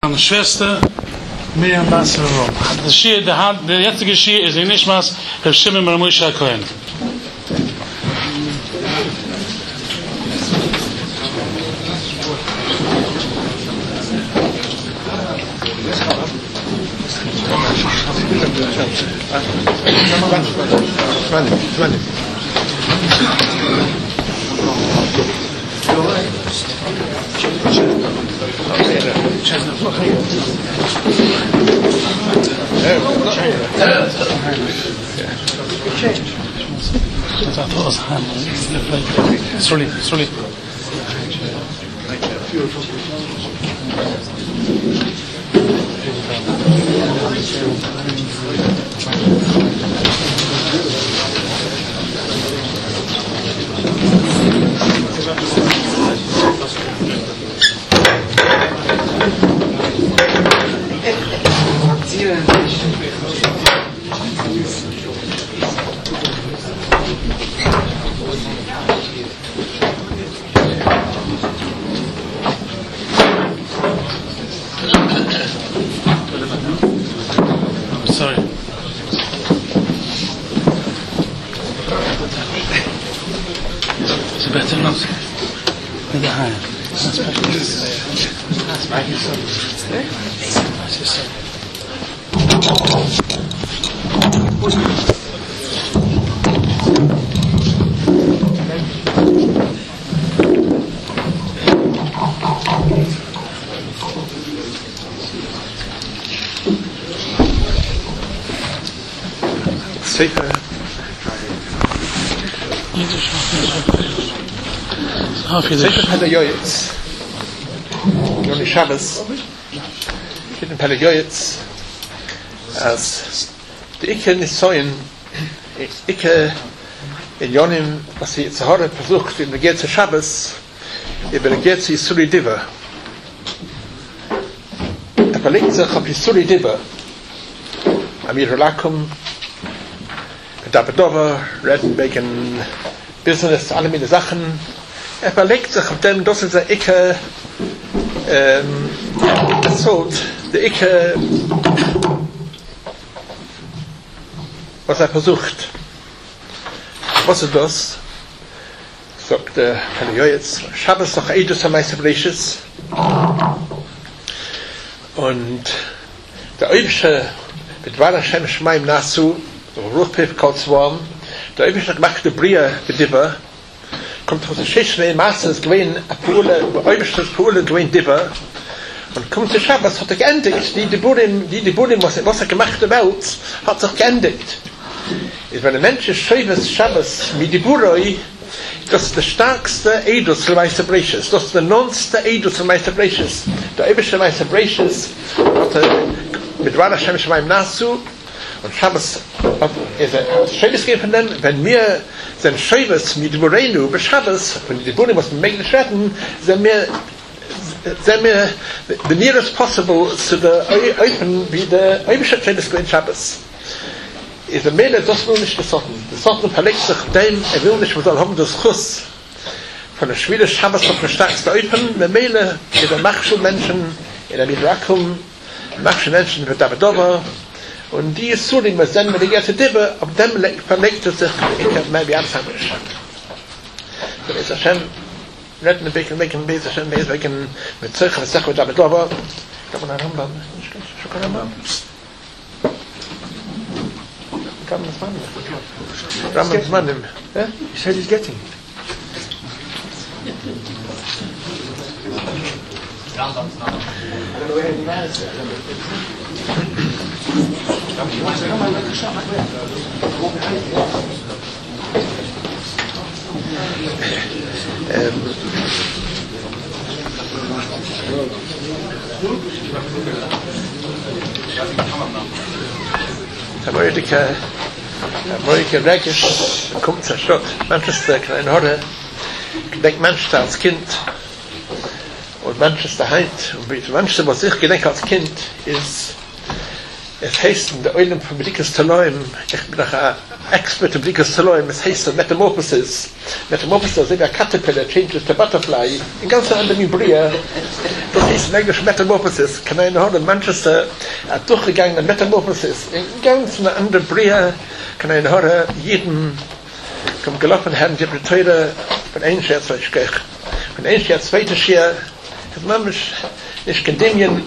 Meine Schwester Miriam Basseron. Der jetzige Schir ist in Nishmas Reb Shimon ben Moshe Cohen. Sorry. It's better not in the hand. Sefer Pelayoyitz Yoni Shabbos in Pelayoyitz as the Ike Nisoyen Ike in Yonim was he zu Hore versucht in der Geze Shabbos über der Geze Yisuri Diva verlegt sich auf Yisuri Diva Amir Lakum Davidover, Reden wegen Business, alle meine Sachen. Verlegt sich auf dem, das ist der Icke, der Icke, was versucht. Was ist das? Sagt der Pelayoyitz, Shabbos doch Eidus am Meisterbleisches. Und der Eibische, mit Wara Shem Shemaim Nasu, Ruchpif Kautzworm, der Eibische gemachte Bria Gediva, kommt aus der Schischne Masters gewinn, Eibische Pule gewinn Diva, und kommt zu Shabbos, hat geendigt, die Burim, was gemacht Welt, hat sich geendigt. Ist, wenn ein Mensch schönes Shabbos, mit die Buroi, das ist der stärkste Eidus für Meister Breishes, das ist der nonste Eidus für Meister Breishes. Der Eibische Meister Breishes hat mit Rana Shem Shemaim Nasu, und Shabbos ist Shabbos geben, wenn wir sind Shabbos mit Morenu bei Shabbos, wenn die Burim was wir möglich retten, sind wir the nearest possible zu der Open wie der Eibische Shabbos in Shabbos. Ist der Mehle das nur nicht gesotten. Das Sotten verlegt sich dem, will nicht, wir sollen haben das Schuss von der Schwede Shabbos auf der stärkste Open, der Mehle ist der Machschulmenschen in der Midrakum, Machschulmenschen für Davidover, und die ist so, die wir senden, wenn die ganze Dibbe, auf dem verlegt es sich, ich habe mehr wie Anfänger. So ist Hashem, retten wir wegen Beis Hashem, wegen mit Zirchen, mit Zirchen, mit Davidover, ich glaube, ein Rambam, ich kann Rambam. Rambam's Mannim. Yeah? He said he's getting it. Amerika Regisch kommt zur Stadt Manchester, kleine Horde, gedenkt Manchester als Kind und Manchester Heint, und Manchester, was ich gedenke als Kind, ist Es heißt in der Eulen von Bedikas Taloim, ich bin auch ein Expert in Bedikas Taloim, es heißt Metamorphosis. Metamorphosis, wie ein Caterpillar changes to butterfly, in ganz anderen Bria. Das heißt in Englisch Metamorphosis. Kann einer hören in Manchester, hat durchgegangen Metamorphosis. In ganz einer anderen Bria, kann einer hören, jeden, kommt gelaufen, Herrn, die Beteure von ein Jahr, von ein Jahr, zweites Jahr, das man mich nicht condemnieren.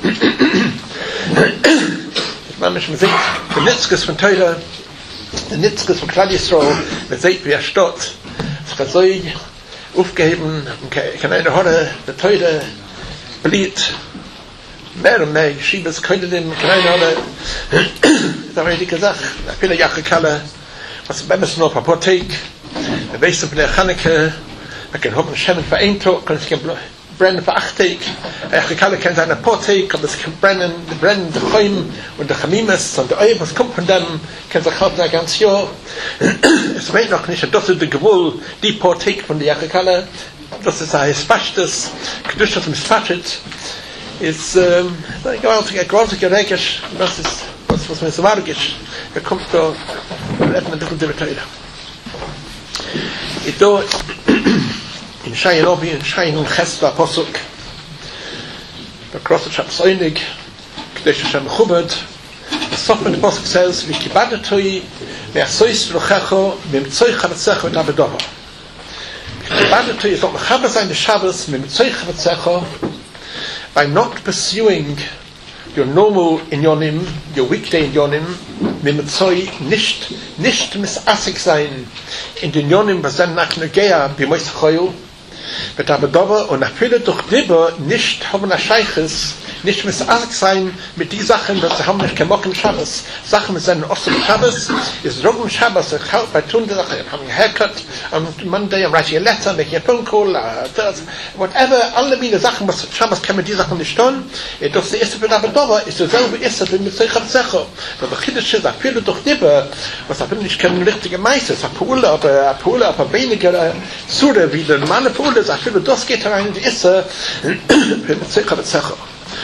Man mich sieht, der Nitzkes von Teure, der Nitzkes von Kladisro, man sieht, wie steht. Es hat so aufgeheben, kann eine Horre, der Teure, blieb, mehr und mehr, Schiebes, könnte dem, kann eine Horre, das habe ich nicht gesagt, ich bin eine Jachekalle, was bei mir ist noch ein Apothek, wir wissen von der Chaneke, wir können hoffen, Schemmen für ein Tag, können sich brennen für 8 Tage. Jachekalle kennt eine Apothek, aber es kann brennen, die Chäum und die Chamimes und die Ei, was kommt von dem, kann sich halten ein ganzes Jahr. Es weiß noch nicht, das ist die Gewull, die Apothek von der Jachekalle, das ist ein Spashtes, Kedusha zum Spashit, ist ein gewaltiger Regisch, das ist, was mir so warg ist. Kommt da, öffnen ein bisschen die Beteile. Ich da, in Shayin Obi, in Shayin und Chesva Posuk, der Krosset Shabbat Soinig, Kdesh Hashem Chubad, das Sof mit dem Posuk says, wie Kibadetoi, Me'asois Ruchecho, Mimtzoi Chavetzecho et Abedova. Kibadetoi is not Mechaber sein des Shabbos, Mimtzoi Chavetzecho, by not pursuing your normal inyonim, your weekday inyonim, Mimtzoi, nicht misasik sein, in den Inyonim, was dann nach Negea, Bimois Choyu, mit Abedova und nachfülle durch Dibber nicht haben Scheiches, nicht misasik sein mit die Sachen, dass sie haben nicht gemocht im Shabbos. Sachen mit seinen Osten im Shabbos, ist Rog im Shabbos, ich halt bei tun die Sachen, I'm having a haircut, on Monday I'm writing a letter, making a phone call, whatever, alle meine Sachen, was Shabbos kann mit die Sachen nicht tun, doch die erste für Abedova ist dasselbe ist, wie mit Zeichab Zecho. Da Chiddisch ist, fülle durch Dibber, was nicht kein richtiger Meister, es Pule, aber weniger Zure, wie der normale Pule, ich fülle, das geht rein in die Isse, für mit Zeichab Zecho.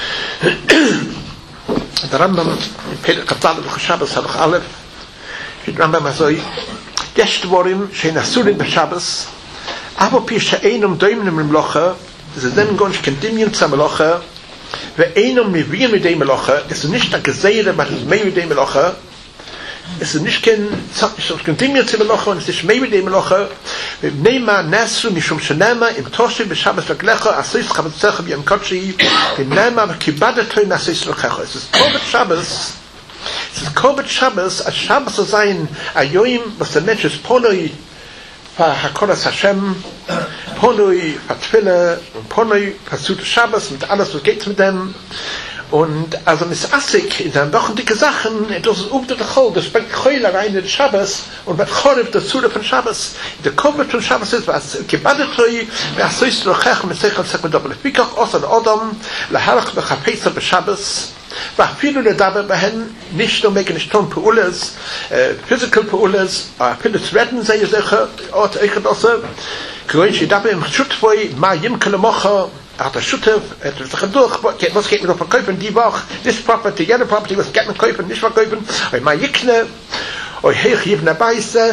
Der Rambam in Pedro Katal und Shabbos hat doch alle der Rambam so יש דברים שנאסורים בשבס אבל פי שאינם דומים למלאכה זה דן גון שקנדימיון צמלאכה ואינם מביאים לידי מלאכה זה nicht der Gesehre was ist mehr לידי מלאכה es ist nicht kein קנדימיון צמלאכה es ist mehr לידי מלאכה ונאמר נאסו משום שנאמר אם תושי בשבס רגלך עשיס חבצך ביום קודשי ונאמר וכיבדתו נעשיס רגלך es ist קובת שבס es ist קובת שבס als Shabbos zu sein היום was der Mensch ist ponoi Hakolas Hashem, Ponoi, Patfille und Ponoi, Pasut Shabbos und alles, was geht mit dem. Und also mit Asik, in seinen Wochen dicke Sachen, das ist unter der Chol, das bringt Chöle rein in den Shabbos und wird Chorib der Zure von Shabbos. Der Kovet von Shabbos ist, was Gebadetoi, wer so ist noch Chech, mit Sechel, Sech, mit Doppel, Fikach, Osan, Odom, Laharach, Bechapesa, Beshabbos, ואפילו לדבר בהן nicht nur nicht tun Paules physical Paules viele Threaten sei sicher ort ich das kein ich dabei im Schutz vor ma yimkel mocha hat der Schutz das durch was geht mir noch verkaufen die Woche this property the other property was get mir kaufen nicht verkaufen weil ma yikne oi heich yibna baise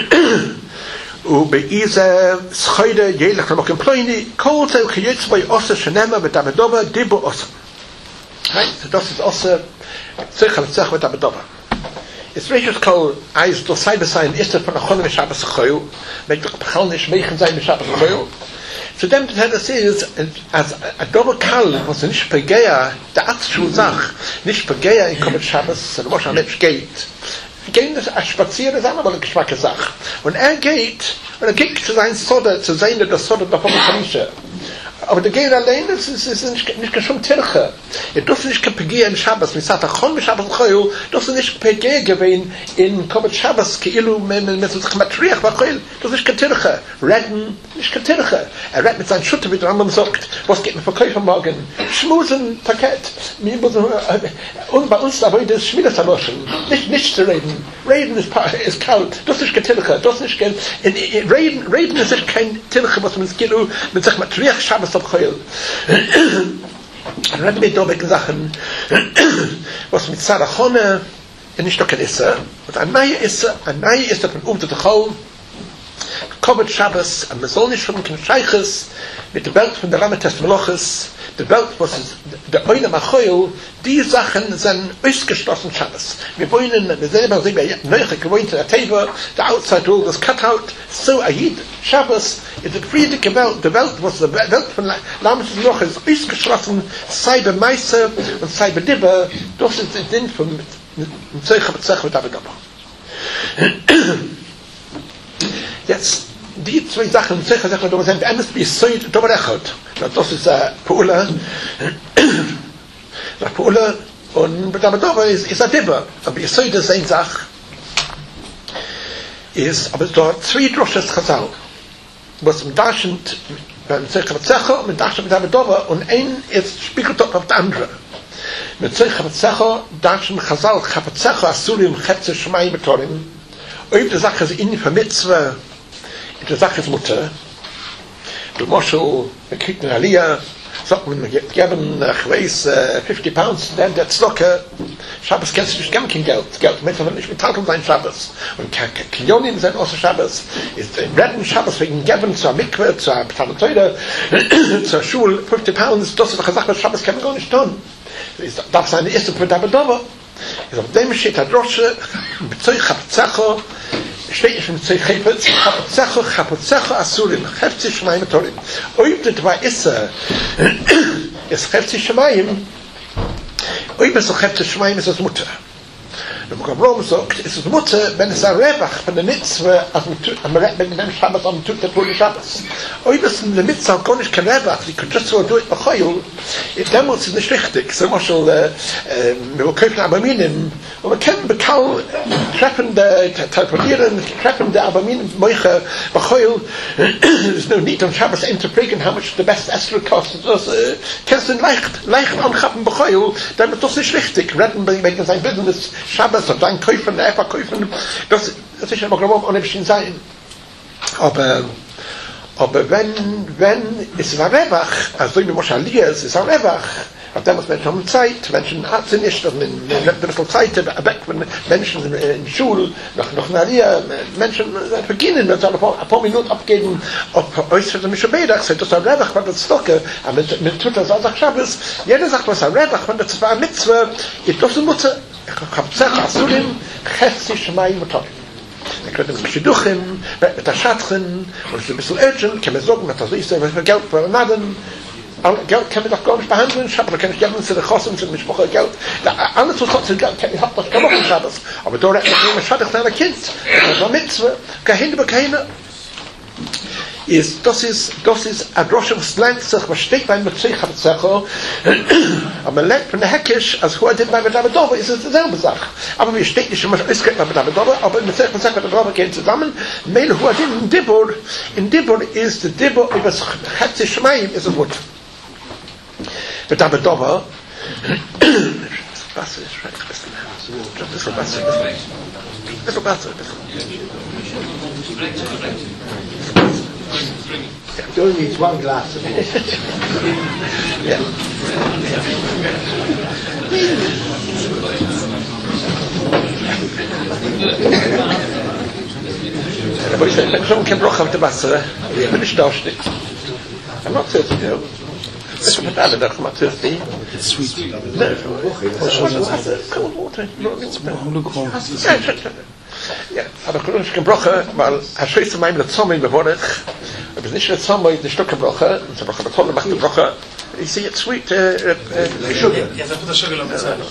ובאיזה שחיידה ילך למקום פלויני כל זה חייץ בי עושה שנמה ותעבדובה דיבו עושה right so das ist also Zech mit Abedova it's rishus kol eis do side sein ist von der Chol Shabbos Choyu mit Chol nicht meichen sein mit Shabbos Choyu zu dem das ist als Adova Kal was nicht Pegea der Atzschu Sach nicht Pegea in Komet Shabbos sondern was am Mensch geht gehen das als spazieren ist aber eine geschmacke Sache und geht zu sein Soda zu sein das Soda davon Kamische aber der Geir allein ist nicht schon Tirche. Das ist nicht Pegea in Shabbos. Wir sagen, Chol Shabbos Choyu, das ist nicht Pegea gewesen in Komet Shabbos, Keilu mit sich Matriach, das ist kein Tirche. Redden, nicht kein Tirche. Redet mit seinen Schutte, wie der andere sagt, was geht mir verkaufen morgen? Schmusen, Paket. Und bei uns dabei das Schmiedes erloschen. Nicht zu reden. Reden ist kalt. Das ist kein Tirche. Das ist kein... Reden ist kein Tirche, was man mit sich Matriach Shabbos Reden wir da wegen Sachen, was mit Sarachone nicht doch kein Isse, und ein neuer Isse von unter der Chol, Kovet Shabbos, und man soll nicht schon kein Scheiches mit der Welt von der Rametes Meloches, der Welt, was ist der Oile Machoil, die Sachen sind ausgeschlossen Shabbos. Wir selber sehen, wir neuche gewohnt in der Teva, der Outside World ist cut out, so Ayid, Shabbos ist die friedige Welt, die Welt, was die Welt von Rametes Meloches ist ausgeschlossen, sei bei Meise und sei bei Dibbe, das ist der Sinn von Zeichen mit Abedabba. Jetzt, die zwei Sachen, Zeichen sind, der eines ist so Doberechot. Das ist Paula. Paula und Abedabba ist ein Dibbe. Aber ich soll das eine Sache. Aber da zwei Drosches Chazal. Was im Darschend, beim Zeichen und im Darschend mit Abedabba, und ein ist spiegelt auf der andere. mit Zeich Chabetzecho, Darschen Chazal, Chabetzecho, Asurim, Chetze, Shmai, Betorim, ob die Sache ist in die Vermitzwe, die Sache ist Mutter, du Moschel, wir kriegen eine Aliyah, sagt man, wir geben, ich weiß, 50 Pounds, dann der Zlocke, Shabbos kennst du nicht gar kein Geld, Menschen haben nicht bezahlt sein Shabbos, und Kinyonim sind außer Shabbos, ist Retten Shabbos wegen Geben zur Mikve, zur Ptanateure, zur Schule, 50 Pounds, das ist doch eine Sache, Shabbos kann man gar nicht tun. Das ist eine erste Punkt, aber da auf dem steht der Drosche, mit Zeich Chabetzecho, steht nicht mit Zeich Chabetzecho, Asurim, Hefzi Shemaim Torim. Ob das war ist Hefzi Shemaim, ob es auch Hefzi Shemaim ist, Mutter. Der Buch sagt, es ist Mutter, wenn es ein Revach von der Mitzwe, als man redet mit dem Shabbos, am Tut der Poli Shabbos. Ob es in der Mitzwe gar nicht kein Revach, die kann just so durch Bachayul, damals ist nicht richtig. So Moschel, wir kaufen Abaminen, und wir können bekau treffende, teleportieren, treffende Abaminen, Moiche, Bachayul, es ist nur nicht um Shabbos einzuprägen, how much the best Esther kostet. Das kannst du leicht ankappen Bachayul, dann ist das nicht richtig. Retten wegen sein Business, Shabbos, und dann kaufen, einfach kaufen, das ist aber gewohnt, ohne bisschen sein. Aber wenn es war Revach, also wie Moshe Aliyah, es ist ein Revach, auf dem muss Menschen haben Zeit, Menschen sind nicht, und ein bisschen Zeit weg von Menschen in Schule, noch eine Aliyah, Menschen beginnen, wenn sie ein paar Minuten abgeben, ob euch für mich schon Bedach, das ist ein Revach, wenn das Stocke, aber mit tut das auch Shabbos, jeder sagt, was ein Revach, wenn das war eine Mitzwe, ich durfte Mutter, ich habe gesagt, Asurim, Chetzi, Shmai, Betorim. Wir können mit Shidduchim, mit der Schatchen, und es ist ein bisschen urgent, kann man sagen, dass das ist, wenn wir Geld für Naden, Geld kann man doch gar nicht behandeln, Schabbat kann ich gerne zu der Chossen, zu der Mischwoche Geld, alles was trotzdem Geld, ich habe das gar nicht Schabbat, aber da redet man mit Schabbat kleiner Kind, das war Mitzwe, kein über keine, das ist ein Drosche, was lernt sich, was steht beim Zeich Chabetzecho, aber man lernt von der Hekisch, als wo bei Abedabba ist es dieselbe Sache. Aber wir steht nicht immer, es geht bei Abedabba, aber in der Zeich Chabetzecho gehen zusammen, Meil Huadin in Dibur ist der Dibur, über das Chetzi Shemaim ist es Mutter. Mit Abedabba, Wasser ist schrecklich, ein bisschen Wasser. You only need one glass of it. Yeah. Aber ich bin schon kein Bruch auf der Wasser. Ich bin nicht durchstehen. I'm not thirsty, you know. It's sweet. Cold water. Ja, aber ich kann brochen, weil scheiß zu meinem Zombie geworden. Aber nicht der Zombie, die Stücke brochen, und so brochen tolle macht die brochen. Ich sehe jetzt sweet sugar. Ja, das ist Sugar.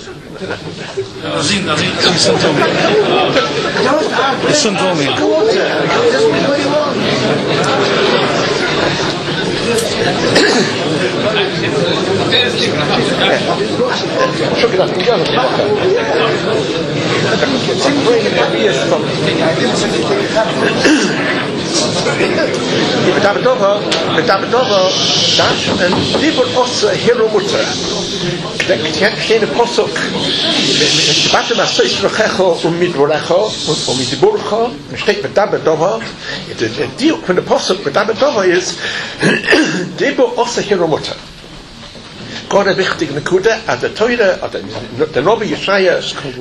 Azin, listen to me. Mit Abedova, das ein Dibur Osse Hero Mutter. Der kleine Posuk, mit Debatte was ist Rochecho und mit Borecho und mit Burcho, steht mit Abedova. Die von der Posuk mit Abedova ist Dibur Osse Hero Mutter. Skora wichtig Nekuda, als der Teure, der Rabbi Yeshaya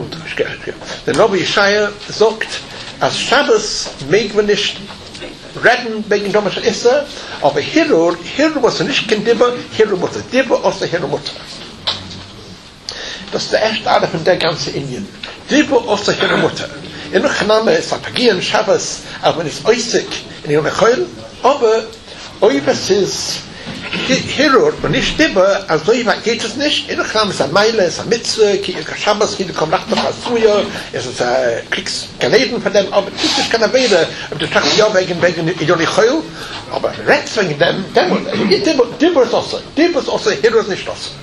sagt, als Shabbos mögen wir nicht reden wegen Domash Issa, aber Hirur was nicht kein Dibber, Hirur was ein Dibber aus der Hirur-Mutter. Das ist der erste Art von der ganzen Indien. Dibber aus der Hirur-Mutter. In der Name ist Pagian Shabbos, aber man ist äußig in der Nechol, aber es ist Hirur und nicht Dibber, also geht es nicht. In der Name ist eine Meile, ist eine Mitzwe, Shabbos, hier kommt nach der Pasuja, es ist ein Kriegsganeden von dem, aber es ist keine Wede, ob du sagst, ja, wegen Idolichol, aber rechts wegen dem, Dibber ist auch so, Hirur ist nicht das.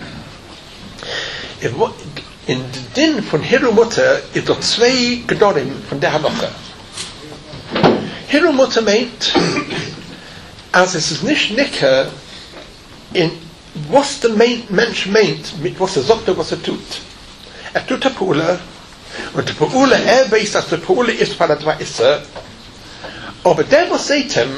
In den Dinn von Hirur-Mutter ist doch zwei Gedorim von der Halacha. Hirur-Mutter meint, als es ist nicht Nicke, in was der Mensch meint, mit was sagt, was tut. Tut der Pula, und der Pula, weiß, dass der Pula ist, weil er ist, aber der, was sagt ihm,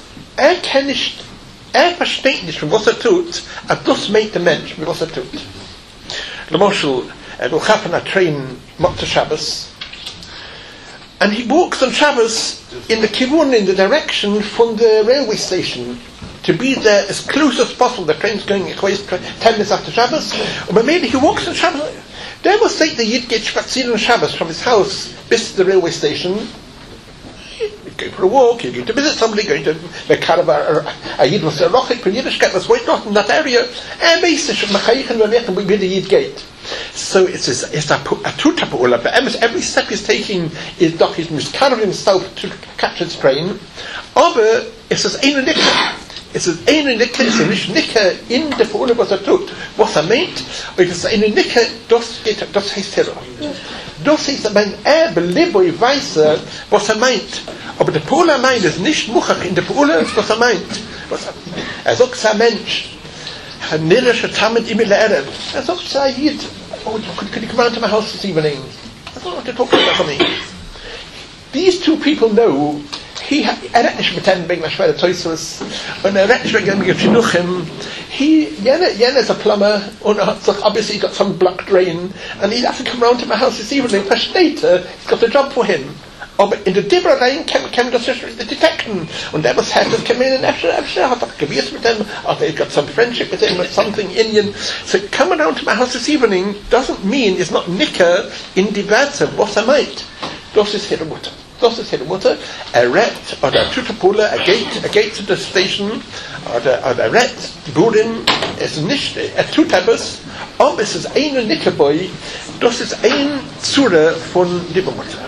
versteht nicht, was tut, das meint der Mensch, mit was tut. The Marshal will happen a train up to Shabbos, and he walks on Shabbos in the kivun, in the direction from the railway station, to be there as close as possible. The train's going 10 minutes after Shabbos, but maybe he walks on Shabbos. There will say the Yid get spazieren on Shabbos from his house to the railway station. You go for a walk, you go to visit somebody, going to the caravan, a Yid was a rochik, when Yiddishkeit was white not in that area, and basically, where the Yid gate. So it's a tutapula, but every step he's taking is he's miscarrying himself to catch his train. Aber es ist eine Nicke. Es ist eine Nicke, es ist nicht Nicke in der Pula, was tut. Was meint, und es ist eine Nicke, das heißt Terror. Das heißt, wenn beliboi weiß, was meint. Aber der Pula meint es nicht Muchach in der Pula, was meint. Sagt ein Mensch, Nirische Tamid im Lehrer. Sagt Sayyid, oh, could you come round to my house this evening? I don't know what to talk about for me. These two people know redt nicht mit einem wegen der schwere Teusers, und redt nicht wegen dem Chinuchim. Jener is a plumber, und sagt, obviously he got some block drain, and he has to come round to my house this evening. Versteht he's got a job for him. Aber in der Dibra rein kann das detecten. Und der was hat das in Efsher hat auch gewusst mit dem, he got some friendship with him, with something Indian. So coming down to my house this evening doesn't mean it's not Nika in diverse, was meint. Das ist Hirur-Mutter. Das ist Hirur-Mutter. Redt, oder Tutapula, a gate to the station, oder Redt, Burin, es ist nicht, tut etwas, aber es ist eine Nika-Boy, das ist ein Zure von Hirur-Mutter.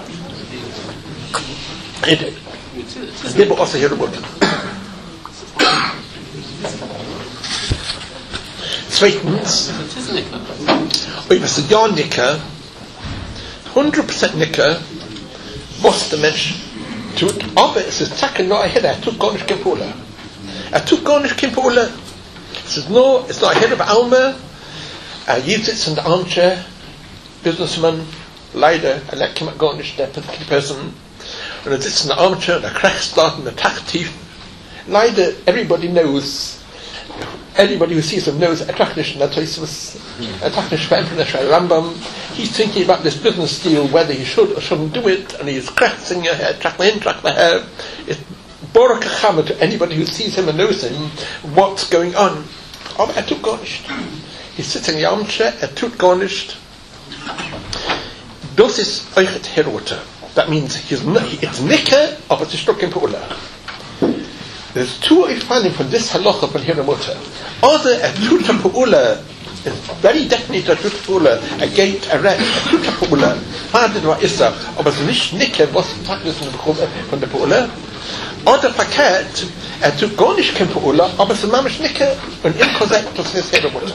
Es gibt auch sehr gut. Zweitens, ob es ja Nicke, 100% Nicke, was der Mensch tut, aber es ist Zacke nur ein Hede, tut gar nicht kein Pula. Tut gar nicht kein Pula. Es ist nur ein Hede bei Alme, jeder sitzt in der Armchair, Businessman, leider, leckt gar nicht, der Person, und er sitzt in der Armchair, und er krächzt dort in der Tachtief. Leider, everybody knows, anybody who sees him knows, Rambam, he's thinking about this business deal, whether he should or shouldn't do it, and he's krächzing your hair, track my hair. It's Baruch HaChama to anybody who sees him and knows him, what's going on. Aber tut gar nicht. He's sitting in the armchair, tut gar nicht. Das ist euch Hirur-Mutter. That means it's Nicke, aber es ist doch kein Pula. There's two Ifanim from this halacha from Hirur-Mutter. Other a tuta Pula is very definitely a tuta Pula, a gate, a red, a tuta Pula. Hadid wa Issa, aber es ist nicht Nicke, was sagt das von der Pula. Oder verkehrt, tut gar nicht kein Pula, aber es ist mamisch Nicke, und im Korsett, das ist Hirur-Mutter.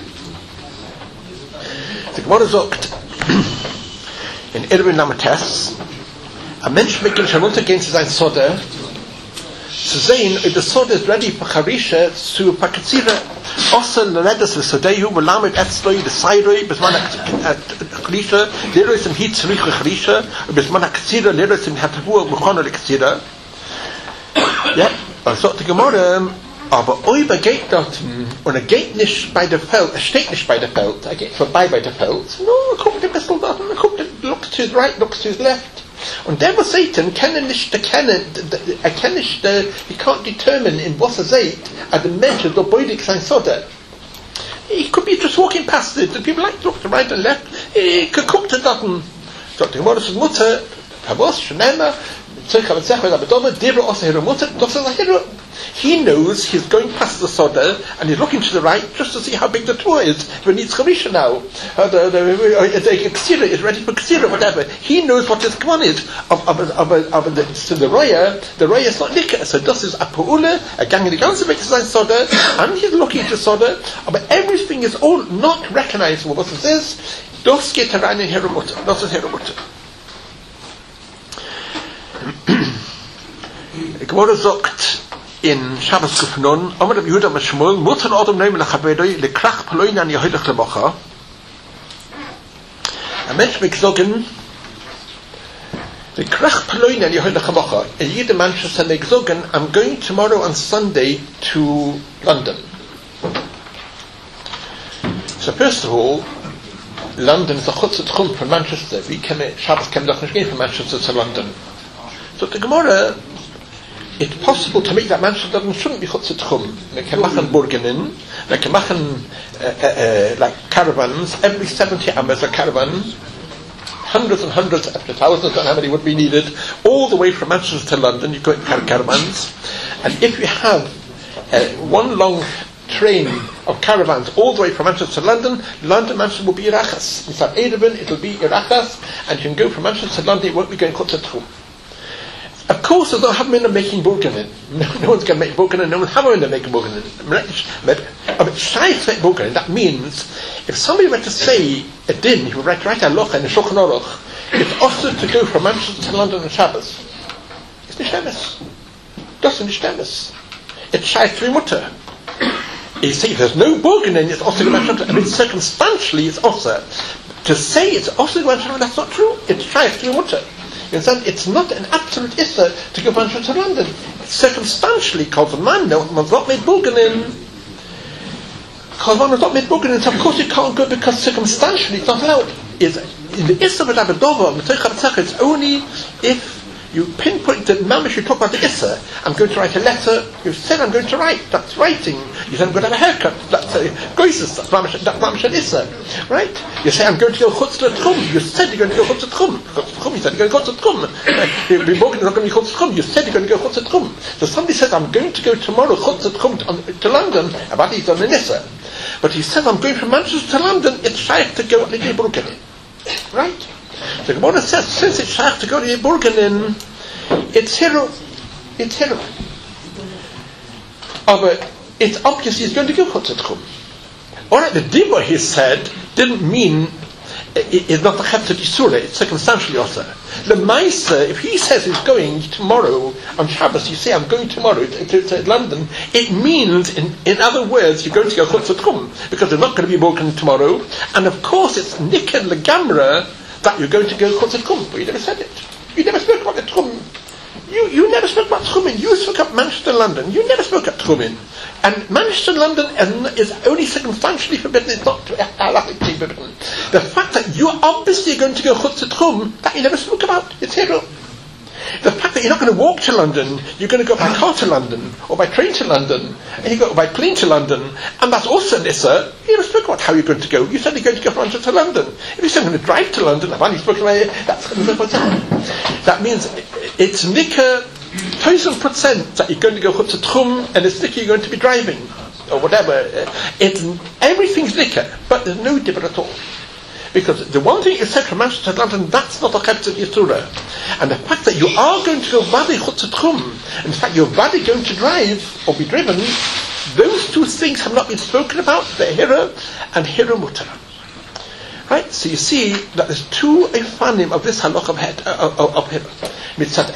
Die Gemara sagt, in Erwin Namates, ein Mensch mit dem heruntergehen zu sein Sode, zu sehen, ob der Sode ist ready für Charisha zu paketieren, außer Leredes für Sodehu, wo Lamed Etzloi, der Sairoi, bis man Charisha, Lero ist im Hit zurück für Charisha, und bis man Charisha, Lero ist im Hatavu, wo Chonol Charisha. Ja, also die Gemara, Aber oiber geht dort, und geht nicht bei der Feld, steht nicht bei der Feld, geht vorbei bei der Feld. No, guckt ein bisschen dort, looks to his right, looks to his left. Und der, was Satan kann nicht erkennen, he can't determine in what is it, at the measure the body sein sollte. He could be just walking past it, the people like to look to right and left, he could cook to Dutton. Dr. Morris's Mutter, Pavos, Shanema, he knows he's going past the soda and he's looking to the right just to see how big the tour is. If it needs charisha now, the ksira is ready for ksira, whatever. He knows what his command is. So the roya is not nikah. So this is a pu'ula, a gang in the ganze soda, and he's looking to soda, but everything is all not recognizable. What it is, das geht rein in Herumutter. Das ist Herumutter. Gemara sagt in Shabbos Kufnon, Amar Rabbi Yehuda Mashmul, Mutan Adam nehmen Lachabedoi, Lekrach Paloin an Yehoidach Lemacha. Ein Mensch mag sagen, Lekrach Paloin an Yehoidach Lemacha. And jeder Mensch mag sagen, I'm going tomorrow on Sunday to London. So first of all, London is a chutz tchum from Manchester. Shabbos can doch nicht gehen from Manchester to London. So the Gemara, it's possible to make that Manchester shouldn't be chutz tchum. They can machen burgenen, they can machen like caravans, every 70 hours a caravan, hundreds and hundreds, up to thousands, I don't know how many would be needed, all the way from Manchester to London. You go in caravans, and if you have one long train of caravans all the way from Manchester to London Manchester will be Irachas. Instead of Erevan, it will be Irachas, and you can go from Manchester to London, it won't be going Chutz Tchum. Of course, they don't have men making burgenen. No one's going to make burgenen, no one's having to make burgenen. But Shayach make burgenen, that means, if somebody were to say a din, he would write a loch and a Shulchan Aruch, it's also to go from Manchester to London on Shabbos. It's nicht Shemes. Das ist nicht Shemes. It's Shayach to Mutter. You see, if there's no burgenen, it's also going to, I mean, circumstantially, it's also. To say it's also going to, that's not true. It's Shayach to Mutter. It's not an absolute issa to go from to London. Circumstantially, because the man was not made burgenen. Because one was not made burgenen, so of course you can't go because circumstantially it's not allowed. In the issa of Abadova, it's only if you pinpoint the mamish, you talk about the issa. I'm going to write a letter. You said I'm going to write. That's writing. You said I'm going to have a haircut. That's goises. That's mamish and issa, right? You say I'm going to go chutz tchum. You said you're going to go chutz tchum. You said you're going to go chutz tchum. You said you're going to go chutz tchum. So somebody says I'm going to go tomorrow chutz tchum to London. About he's done an issa, but he says I'm going from Manchester to London. It's shaykh to go to Burgenen, right? The Gemara says, since it's shaykh to go to Burgenen, it's hero. But it's obvious he's going to go chutz tchum. Alright, the dibur he said didn't mean it's not the chefta d'isura, it's circumstantially also. The Maisa, if he says he's going tomorrow on Shabbos, you say I'm going tomorrow to London, it means, in other words, you're going to go chutz tchum, because they're not going to be broken tomorrow, and of course it's niken legamra that you're going to go chutz tchum, but you never said it. You never spoke about the tchum. You never spoke about tchumin. You spoke about Manchester, London. You never spoke about tchumin. And Manchester, London is only circumstantially forbidden. It's not halachically forbidden. The fact that you obviously are going to go chutz tchum, that you never spoke about, it's hero. The fact that you're not going to walk to London, you're going to go by car to London, or by train to London, and you go by plane to London, and that's also an issa. You never spoke about how you're going to go. You said you're going to go from Manchester to London. If you said I'm going to drive to London, I've only spoken about it, that means it's nikah 1000% that you're going to go chutz tchum, and it's nikah you're going to be driving, or whatever. Everything's nikah, but there's no dibur at all. Because the one thing is said from Manchester to London, that's not a chefta d'isura. And the fact that you are going to go vadi chutz tchum, in fact you're vadi going to drive or be driven, those two things have not been spoken about. They're hira and hira mutar. Right? So you see that there's two ifanim of this halach of hira. Mitzad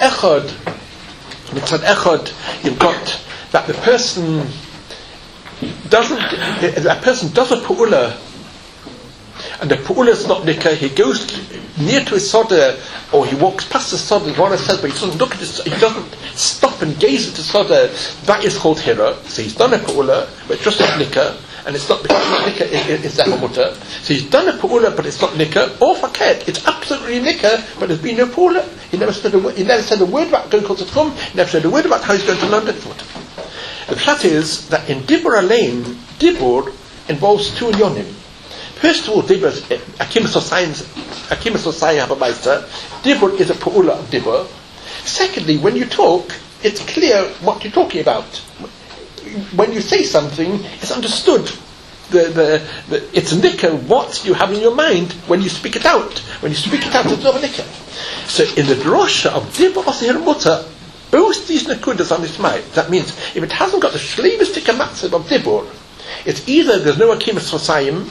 echad, you've got that the person does a pu'ula, and the pu'ula is not nikah, he goes near to his soda, or he walks past the soda, as one says, but he doesn't look at it, he doesn't stop and gaze at the soda, that is called hira. So he's done a pa'ula, but it's just not nikah, and it's not because it's not nikah, it's mutter. So he's done a pa'ula, but it's not nikah, or faket, it's absolutely nikah, but there's been no pa'ula. He never said a word about going to Tchum, he never said a word about how he's going to London. The pshat is that in Dibur Alein, Dibur involves two inyonim. First of all, Dibur is Akimus Osai Habamaisa. Dibur is a pa'ula of Dibur. Secondly, when you talk, it's clear what you're talking about. When you say something, it's understood. It's nikah what you have in your mind when you speak it out. When you speak it out, it's not a nikah. So in the drosha of Dibur Osai Mutter, both these nakudas on this mind. That means if it hasn't got the shleimistic matzav of Dibur, it's either there's no akimus v'sayim,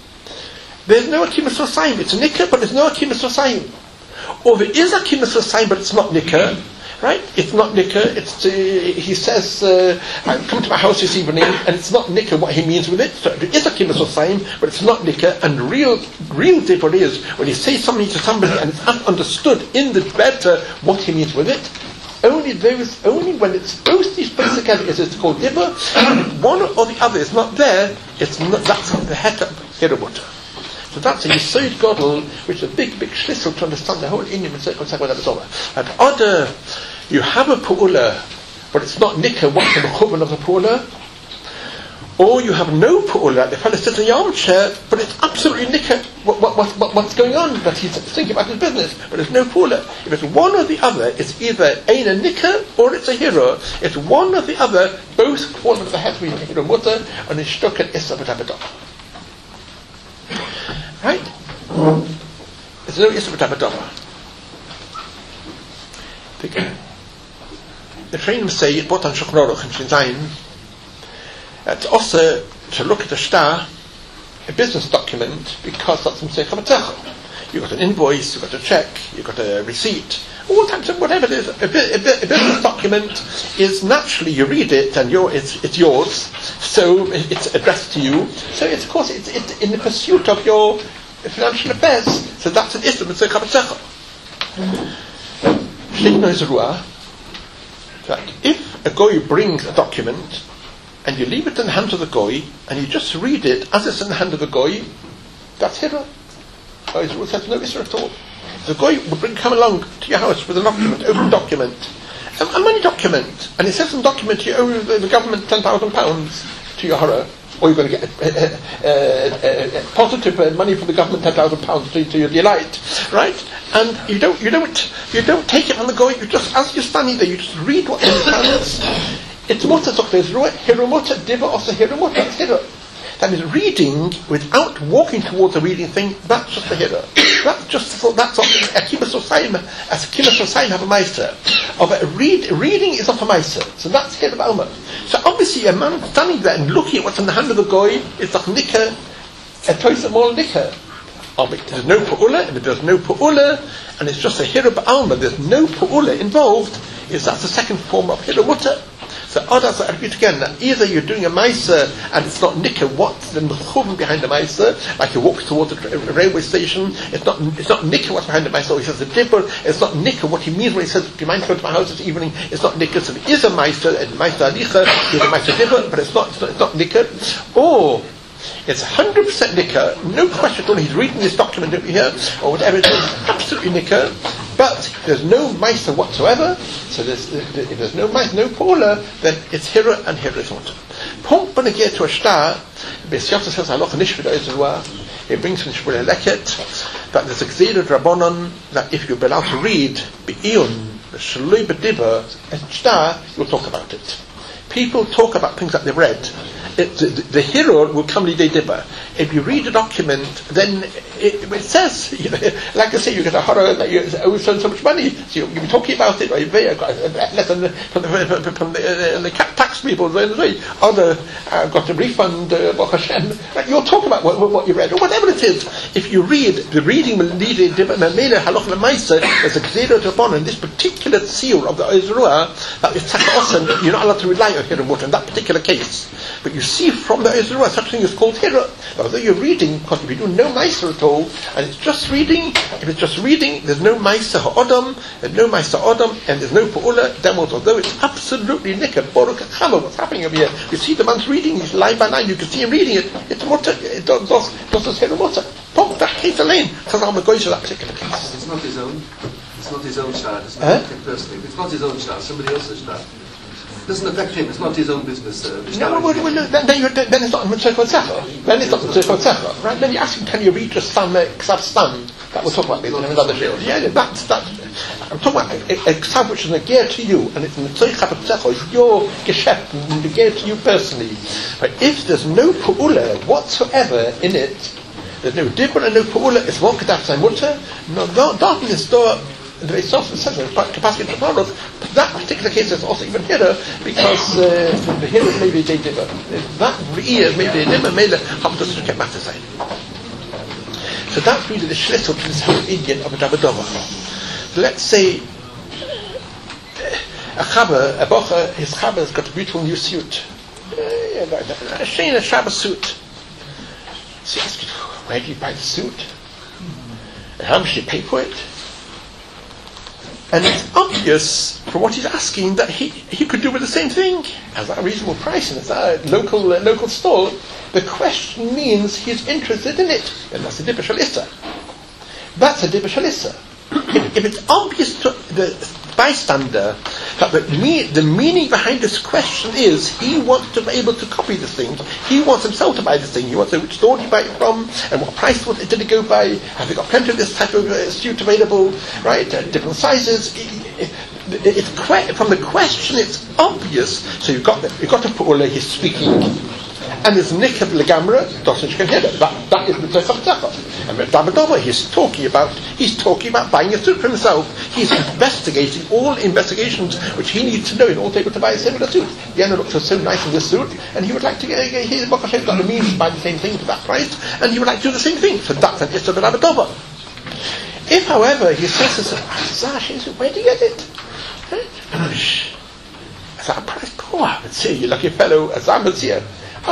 it's a nikah, but there's no akimus v'sayim. Or there is akimus v'sayim, but it's not nikah, right? It's not nikah, he says, come to my house this evening, and it's not nikah what he means with it. So there is akimus v'sayim, but it's not nikah, and real Dibur is when he says something to somebody and it's understood in the better what he means with it. Only when it's both these things together is it's called Dibur. If one or the other is not there, that's the heter hiramuta. So that's a Yisod Godel, which is a big schlissel to understand the whole Indian and circle that is over. And other, you have a pu'ula, but it's not nikah, what's the mechuban of the pu'ula? Or you have no pu'ula, the fellow sits in the armchair, but it's absolutely nikah, what's going on, but he's thinking about his business, but there's no pu'ula. If it's one or the other, it's either ein a nikah, or it's a hira. It's one or the other, both fall under the head of hira mutter, and it's stuck at issa b'tabadah. Right? There's no issa b'tabadah. The Trainim say, it bought on Shulchan Aruch and Shin Zayin, it's also to look at a shtar, a business document, because that's some Sechamatzecha. You've got an invoice, you've got a check, you've got a receipt, all types of whatever it is. A business document is naturally, you read it and it's yours, so it's addressed to you. So it's, of course, it's in the pursuit of your financial affairs. So that's an Islam, it's Sechamatzecha. Shleit Noizerua, that if a goy brings a document, and you leave it in the hand of the goy, and you just read it as it's in the hand of the goy, that's hira. It says no issur at all. The goy would come along to your house with a document, open document, a money document, and it says in the document you owe the government £10,000 to your horror, or you're going to get positive money from the government, £10,000 to your delight, right? And you don't take it from the goy. You just, as you're standing there, you just read what's in the hands. It's mutter tzokvezruah, hiramuta, Dibur also hiramuta, that's hira. That means reading without walking towards the reading thing, that's just the hira. That's akimus osayim, as akimus osayim have a meister. Reading is not a meister, so that's hira b'alma. So obviously a man standing there and looking at what's in the hand of the goy is like nikah, a toisa mol nikah. There's no pu'ula, if there's no pu'ula, and it's just a hira b'alma, there's no pu'ula involved, that's the second form of hiramuta. So others, I repeat again, that either you're doing a meiser and it's not nikah, what's the mechuvim behind the meiser, like you walk towards a railway station, it's not nikah what's behind the meiser, or he says the Dibur, it's not nikah what he means when he says, do you mind going to my house this evening, it's not nikah, so there is a meiser, and meiser alicha, there's a meiser Dibur, but it's not nikah, or it's 100% nikah, no question at all, he's reading this document over here, or whatever it is, absolutely nikah, but there's no meiser whatsoever, so if there's no meiser, no pu'ula, then it's hira and hira is not. Punkt when I get to a shtar, B'Siyata says halacha nishvid oizerua, it brings from Shmulei Leket, that there's a gzeirat rabbanon, that if you're allowed to read, B'iyun, Shaloi B'dibur, and shtar, you'll talk about it. People talk about things that they've read. The hero will come lidei dibur. If you read a document, then it says, like I say, you get a horror that you owe so much money, so you'll be talking about it, right? From the tax people, other got a refund, you'll talk about what you read, or whatever it is. If you read, the reading will lidei dibur, there's a gzeirat upon, and this particular seal of the Oizerua, that is tzaka, you're not allowed to rely on hira in that particular case. But you see from the Ezra, such a thing is called hira. The although you're reading, because if you do no Meiser at all, and it's just reading, if it's just reading, there's no Meiser Ha'odam, and no Meiser Odam, and there's no Pa'ula, then although it's absolutely nicker, Baruch HaChama, what's happening over here? You see the man's reading, he's line by line, you can see him reading it, it's mutter, it doesn't say the mutter. Pop that case alone, because I'm going to that particular case. It's not his own. It's not his own child. It's not him personally. It's not his own child. Somebody else's child. It doesn't affect him. It's not his own business. Then it's not Mitzvah Tzachah. Then it's not Mitzvah Tzachah, right? Then you're asking, can you read just some Ksav Stam? That we'll talk about later in another field. Yeah, that's that. I'm talking about a Ksav which is geared to you, and it's Mitzvah Tzachah. It's your Geschäft, geared to you personally. But if there's no Pa'ula whatsoever in it, there's no dibur and no Pa'ula, it's what Kedaf Sein Mutter, no darkness door. The way Sof says capacity to follow that particular case is also even here because the here is maybe they dibur. That is maybe a dibur, maybe how does it get matter say? So that's really the shlitter to this whole Indian of a Dabadova. Let's say a bocha, his chaber has got a beautiful new suit. A Shana Shabbos suit. So he asks, where do you buy the suit? And how much do you pay for it? And it's obvious from what he's asking that he could do with the same thing as a reasonable price and it's a local store. The question means he's interested in it, and that's a dibur shalissa. That's a dibur shalissa. If it's obvious to the bystander that the meaning behind this question is he wants to be able to copy this thing, he wants himself to buy this thing, he wants to know which store did you buy it from, and what price did it go by, have they got plenty of this type of suit available, right, different sizes. From the question it's obvious, so you've got to put he's speaking, and there's Nikab Legamra, Dosage can hear that is the Tzachah. And Dabadova, he's talking about buying a suit for himself. He's investigating all investigations which he needs to know in order to be able to buy a similar suit. Yana looks so nice in this suit, and he would like to get his Bokashem got the means to buy the same thing for that price, and he would like to do the same thing. So that's an Issa Dabadova. If, however, he says, where do you get it? Is that a price? Oh, I would say, you lucky fellow, as I'm here.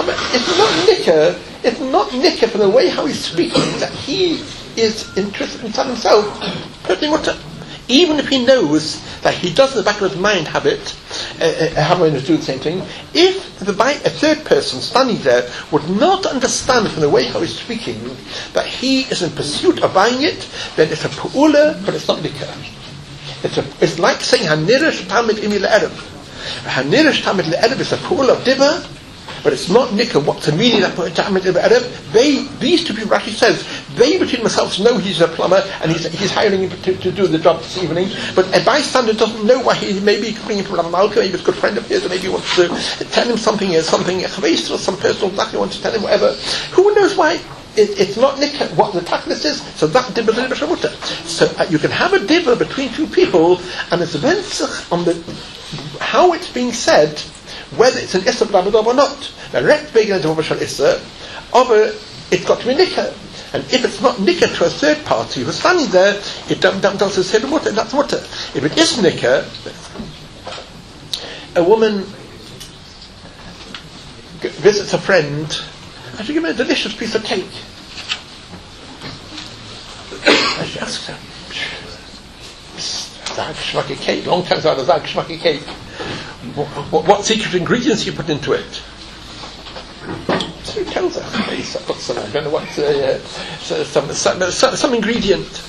It's not nicker from the way how he's speaking that he is interested in himself. Even if he knows that he does in the back of his mind have it, having to do the same thing, if a third person standing there would not understand from the way how he's speaking that he is in pursuit of buying it, then it's a pu'ula, but it's not nicker. It's like saying Hanirish Tamid Imi Le'erev. Hanirish Tamid Le'erev is a pu'ula of dibur, but it's not nicker. What's the meaning of that? These two people, Rashi says, they between themselves know he's a plumber and he's hiring him to do the job this evening, but a bystander doesn't know why he may be coming in from Rav Malka, maybe he's a good friend of his, or maybe he wants to tell him something, a chavez or some personal thing he wants to tell him, whatever. Who knows why? It's not nicker what the tachlis is, so that dibur is shavuta. So you can have a dibur between two people, and it's ventzach on how it's being said, whether it's an Issa B'Dabadov or not. Now, Rekt Begin Dov Shal Issa, it's got to be Nicker. And if it's not Nicker to a third party who's standing there, it doesn't say the water, and that's water. If it is Nicker, a woman visits a friend, and she gives her a delicious piece of cake. And she asks her, Zag Shmaki cake, long time ago, Zag Shmaki cake. What secret ingredients you put into it? So he tells her. He puts some, I don't know what, some ingredient.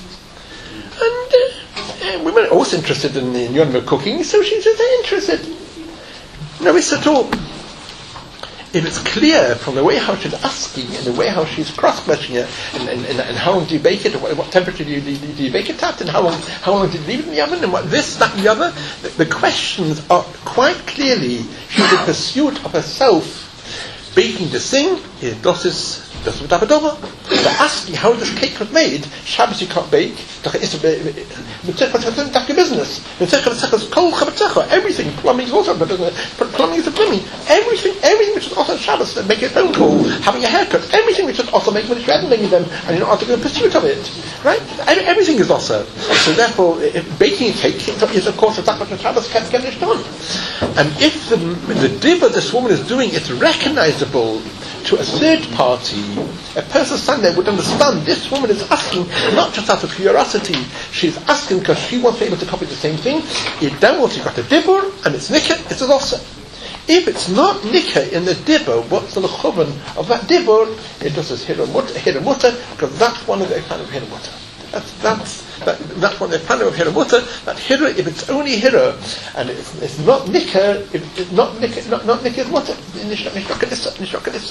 And women are also interested in Yonma cooking, so she says they're interested. No, it's at all. If it's clear from the way how she's asking and the way how she's cross-questioning it, and how long do you bake it, or what temperature do you bake it at, and how long do you leave it in the oven, and what this, that, and the other, the questions are quite clearly she's in pursuit of herself baking this thing. Dosis Dabadova. They're asking how this cake was made. Shabbos you can't bake. It's a business. Everything. Plumbing is also a business. Plumbing is a plumbing. Everything which is also Shabbos, making a phone call, having a haircut, everything which is also making them, and you're not in pursuit of it. Right? Everything is also. So therefore, baking a cake is of course a that much of Shabbos can get done. And if the dibur this woman is doing, it's recognizable to a third party, a person standing there would understand this woman is asking not just out of curiosity, she's asking because she wants to be able to copy the same thing. It downwards you've got a dibur and it's nikah, it's a losa. If it's not nikah in the dibur, what's the lechuvan of that dibur? It just says hira mutter, because that's one of the kind of hira mutter. That's one of the kind of hira mutter. That hira, if it's only hira and it's not nikah, if it's not nikah, not nikah is mutter. Nishrokanissa.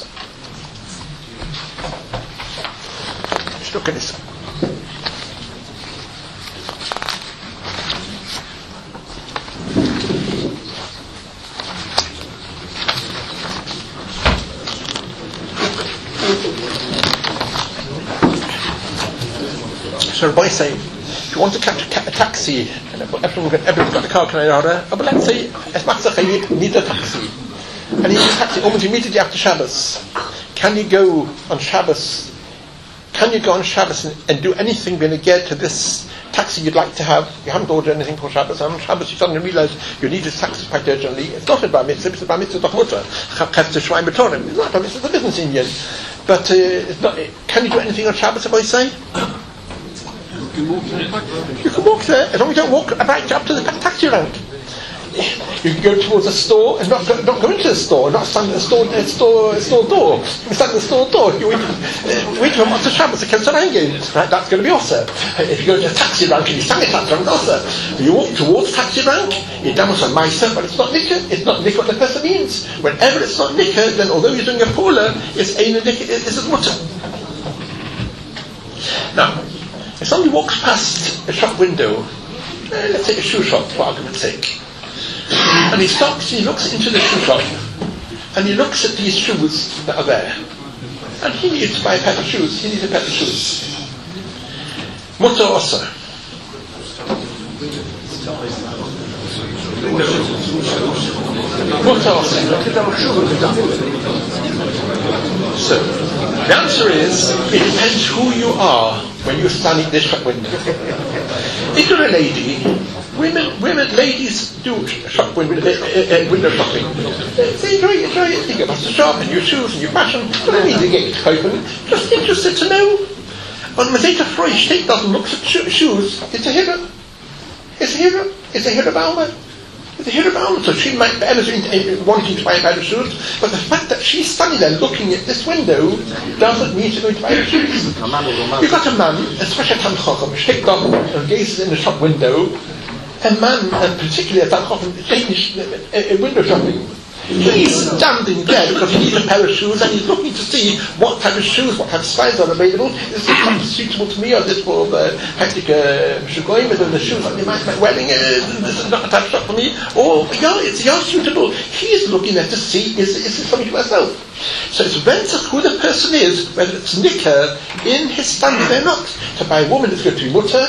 So Rabbi say, if you want to catch a taxi, and everyone's got a car, can I order? But let's say Esmatzah Chayit needs a taxi, and he needs a taxi almost immediately after Shabbos. Can you go on Shabbos? And do anything when you get to this taxi you'd like to have? You haven't ordered anything for Shabbos, and on Shabbos you suddenly realise you need this taxi quite urgently. It's not a bar mitzvah, it's a bar mitzvah d'chmuta. It's not a bar mitzvah, it's a business Indian. But it's not. Can you do anything on Shabbos, if I say? You can walk there, as long as you don't walk right up to the taxi rank. You can go towards a store and not go into the store, not stand at the store door. You stand at the store door. You wait for Matzah Shabbos to cancel hanging. Right, that's going to be also. If you go to a taxi rank and you stand at taxi rank, also. You walk towards taxi rank, you're done with some meiser, but it's not nikah. It's not nikah what the person means. Whenever it's not nikah, then although you're doing a pula, it's ain't a nikah, it's a mutter. Now, if somebody walks past a shop window, let's say a shoe shop for argument's sake, and he stops, he looks into the shoe shop, and he looks at these shoes that are there, and he needs to buy a pair of shoes, Mutter osa. So, the answer is, it depends who you are when you're standing at this shop window. If you're a lady, ladies do shop window shopping. They enjoy it. You go past the shop and your shoes and your fashion. Don't need to get open. Just interested to know. When Mazeta Freud doesn't look at shoes, it's a hira. It's a hira Balma. It's a hira Balma. So she might be wanting to buy a pair of shoes, but the fact that she's standing there looking at this window doesn't mean she's going to buy the shoes. You've got a man, especially a Tam Chacham, shaked up and gazes in the shop window. A man, and particularly a Tam Chacham, window shopping. He's standing there because he needs a pair of shoes and he's looking to see what type of shoes, what type of styles are available. Is this suitable to me, or this for hectic Shugoyim, or the shoes that they might be wearing, this is not a type of shop for me, or it's suitable. He's looking there to see, is this something to myself? So it's relevant who the person is, whether it's nikah in his standing there or not. To buy a woman, it's going to be mutter,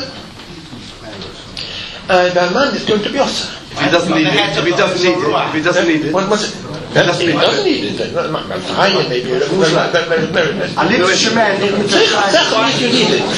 and a man is going to be osa. If he doesn't need it. What was it? He doesn't need it. Higher maybe. A little shemen. If you need it.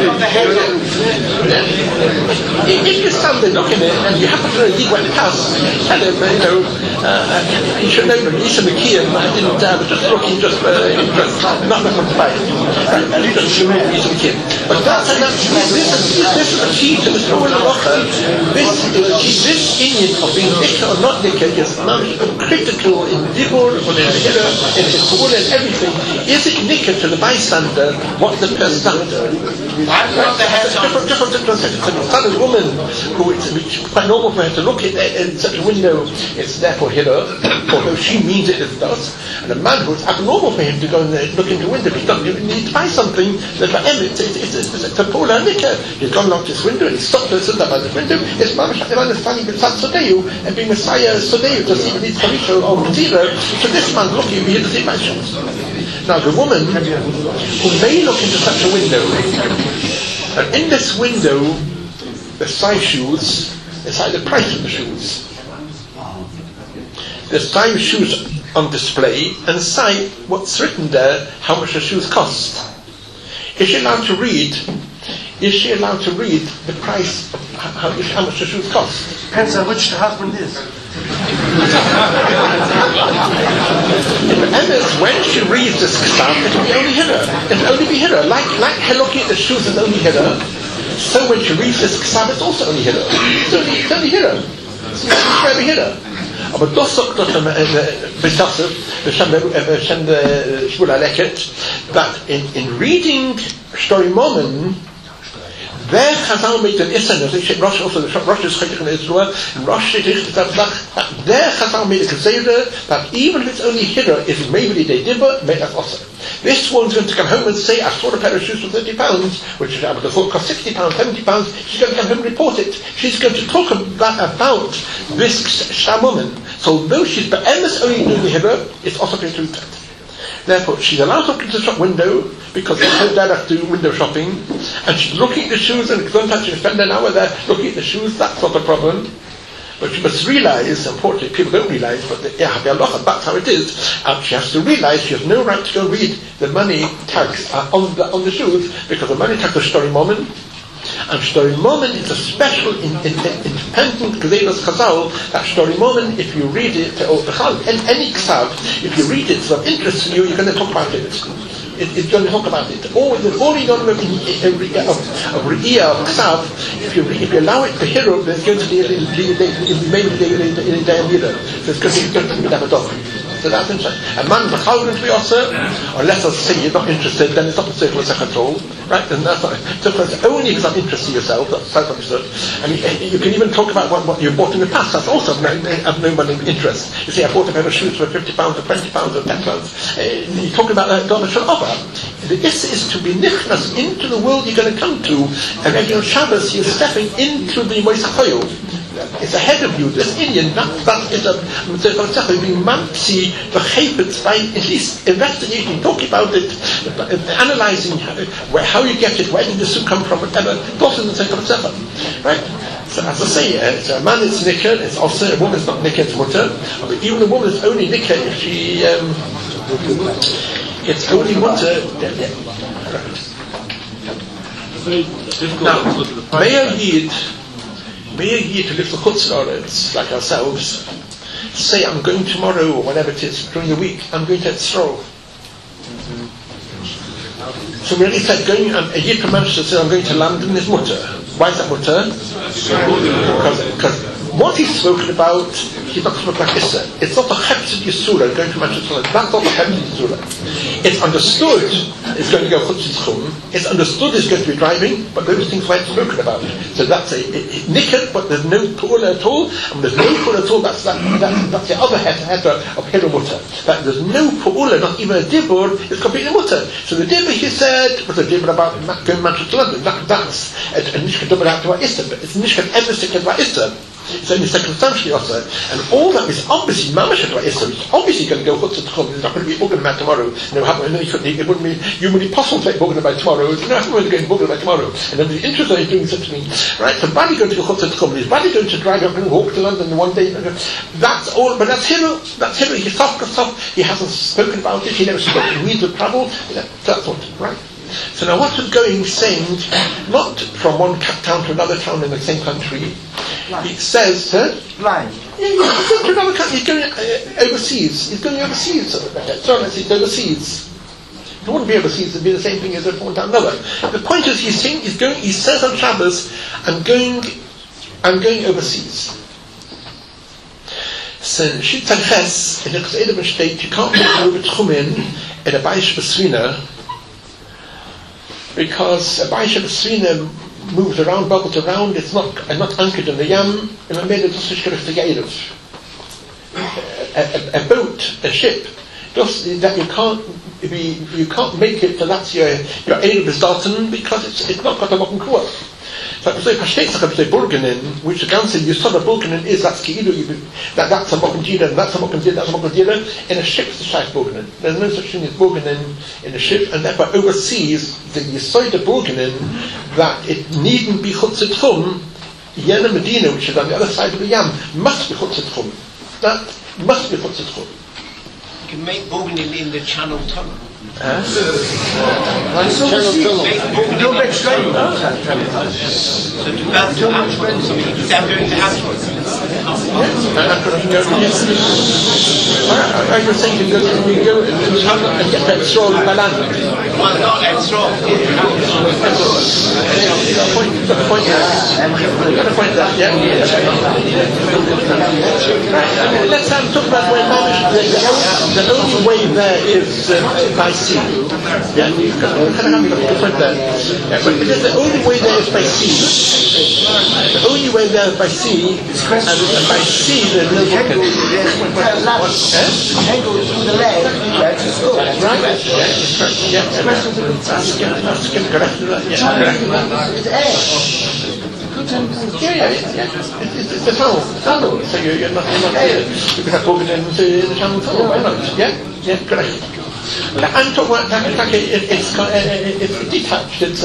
If you stand there looking at it and you happen to know he went past, tell him, you should know him, Lisa McKeon, I was just looking, not much to buy. Lisa McKeon. But this is the key to the story of Rocha. This Indian of being nikah or not nikah is critical in dibur, or in hira, in his and everything. Is it nikah to the bystander what the person after? Different woman who it's quite normal for her to look at such a window, it's therefore hira, although she means it does. And a man who it's abnormal for him to go and look into a window, he doesn't even need to buy something that for him it's a polar nikah. He's gone along to this window and he stopped and stood up by the window. It's mamash understanding with Sodeu and being Messiah Sodeu doesn't even need Charisha or Zero. So this man looking, he doesn't buy shoes. Now the woman who may look into such a window, and in this window the size shoes, the price of the shoes. The size shoes on display and say what's written there, how much the shoes cost. Is she allowed to read the price of how much the shoes cost. Depends on which the husband is. When she reads this Ksav, it will be only Hira. It will only be Hira. Like her looking at the shoes is only Hira, so when she reads this Ksav, it's also only Hira. It's only Hira. It's only Hira. Aber das sagt doch B'Tassif, B'Shem Shmuel HaLeket, that in reading Shtori Momen, there Chazal made an Issa, Rosh also the Rosh is Chayich in Israel, and Rosh is there Chazal made a Gezerah that even if it's only Hira, if maybe they dibber, made that also. This one's going to come home and say, I saw a pair of shoes for £30, which I would have thought cost £60, £70. She's going to come home and report it. She's going to talk about this Shamuman. So though she's be'emes only doing the Hira, it's also going to do that. Therefore, she's allowed to look into the shop window because it's her dad has to do window shopping, and she's looking at the shoes, and sometimes she can spend an hour there looking at the shoes. That's not a problem. But she must realize, unfortunately, people don't realize, but that's how it is. She has to realize she has no right to go read the money tags on the shoes, because the money tags are Shtori Momen. And Shtori Momen is a special independent Gezeirus Chazal, that Shtori Momen, if you read it, or any Ksav, if you read it, it's of interest to you, you're going to talk about it. It's going to talk about it. All the Yonim of Re'iyah, of Ksav, if you allow it to Hiro, there's going to be maybe in a day of Yiddah. So it's going to be Damadok. So that's interesting. A man is going to be also, unless I say you're not interested, then it's not the circle of control, right? And that's not. So it's only because I'm interested in yourself, that's self-understood. And you can even talk about what you bought in the past, that's also of no money interest. You see, I bought a pair of shoes for £50 or £20 or £10. You're talking about that God shall offer. The issue is to be nichnas into the world you're going to come to, and every on Shabbos you're stepping into the Moisach Choyel. It's ahead of you. This Indian, that is being mamsi the chaypets by at least investigating, talking about it, analysing how you get it, where did the soup come from, whatever. Right? So as I say, a man is nikah, it's also a woman is not nikah, it's mutter. But even a woman is only nikah if she it's only mutter. Now, may a year to live the Chutz La'aretz, like ourselves, say I'm going tomorrow or whenever it is during the week, I'm going to Etzrol. So we already said going a year to Manchester said I'm going to London is mutter. Why is that mutter? Because what he's spoken about, he's not spoken about Issa. It's not a Chepzit Yisura going to Manchester. That's not a Chepzit Yisura. It's understood it's going to go Chutz Yitzchum. It's understood it's going to be driving, but those things weren't spoken about. So that's a nikah, but there's no Pu'ula at all. And there's no Pu'ula at all, that's the other header of Hira Mutter. That there's no Pu'ula, not even a Dibur, it's completely Mutter. So the Dibur, he said, was a Dibur about going Manchester to London. That's a Nishka Dibur out to Issa, but it's Nishka everything about Issa. It's only circumstantially also. And all that is obviously mamash to Issa. It's obviously going to go Chutz Yitzchum. It's not going to be Bogan about tomorrow. It wouldn't be humanly possible to take Bogan about tomorrow. It's not going to get Bogan about tomorrow. And then the interest that he's doing such things. Right? So Badi going to go Chutz Yitzchum. Is Badi going to drive up and walk to London one day? That's all. But that's Hiro. That's Hiro. He's soft. He hasn't spoken about it. He never spoken. Weeds of travel. That's what. Right? So now what was going saying, not from one town to another town in the same country, blind. It says, blind. Yeah, he's going to another country, he's going overseas. He's going overseas. He's overseas. It wouldn't be overseas, it'd be the same thing as from one town to another. The point is, he says on Shabbos, I'm going overseas. So, Shittan Ches, in the Chesed state, you can't put over Tchumen in a Baish B'Svina, because a Baish B'Svina moves around, bubbles around, it's not anchored in the Yam, and I made a boat, a ship, just that you can't make it, so that's your Erev Bezdalten, because it's not got a Mokken Kuah. So if I state say Burgenin, which the Ganze Yisod of Burgenin is that's Ki'idu, that's a Mokken Jira, and that's a Mokken Jira, that's a Mokken Jira. In a ship, it's a Shaykh Burgenin. There's no such thing as Burgenin in a ship, and therefore overseas, the Yisod of Burgenin, that it needn't be Chutz Yitzchum, Yena Medina, which is on the other side of the Yam, must be Chutz Yitzchum. That must be Chutz Yitzchum. You can make Burgenin in the Channel Tunnel. We don't explain. I was thinking that we go and get that straw in my land. Well, not that strong. Let's talk about where the only way there is by sea. Yeah, you can have a different there. Yeah, but because the only way there is by sea. The only way there is by sea, and by sea there's no bucket. Can't go through the land. That's a school. Right? Yeah. It's a tunnel. So you're not here. You can have walking into the tunnel. Why not? Yeah, correct. I'm talking about it's detached. It's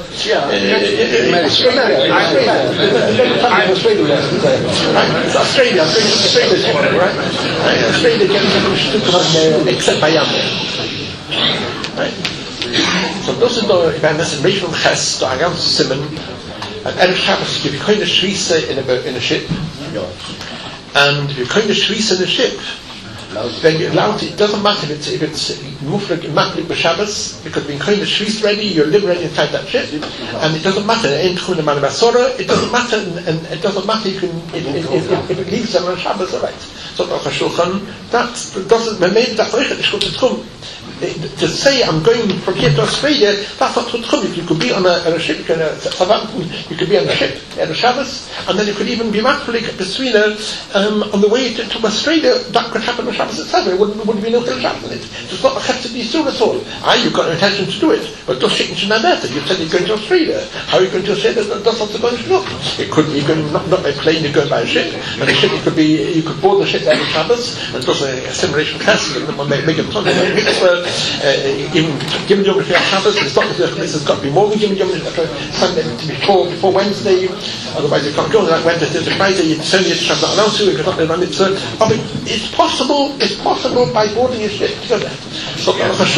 Australia, right? Australia except Miami. Right? So those are the events in regional Ches, the Agam Simon, and Erev Shabbos, if you kind of shvisa in a ship, and if you kind of shvisa in a ship, then you're allowed to, it doesn't matter if it's muflik b'Shabbos, because being kind of shvis ready, you're liberated inside that ship, and it doesn't matter it doesn't matter, and it doesn't matter if it leaves them on Shabbos, alright. So that doesn't remain that to say I'm going from here to Australia, that's not Tchum. You could be on a ship, you could be on a ship at a Shabbos, and then you could even be maflik between on the way to Australia. That could happen on Shabbos itself. It wouldn't be no Shabbos in it. It's not a to be soon at all. You've got an intention to do it, but just shit into Navarta. You said you're going to Australia. How are you going to say that that's not going to look? It could be going not by plane, you're going by a ship, and the ship you could board the ship every Shabbos, and just a simulation test, and make a ton of even given geography on Shabbos, it's not it's got to be more than given geography Sunday before Wednesday, otherwise you can't go on that Wednesday, Thursday, Friday, you certainly have to have that announced to you, it's possible by boarding a ship to go there. So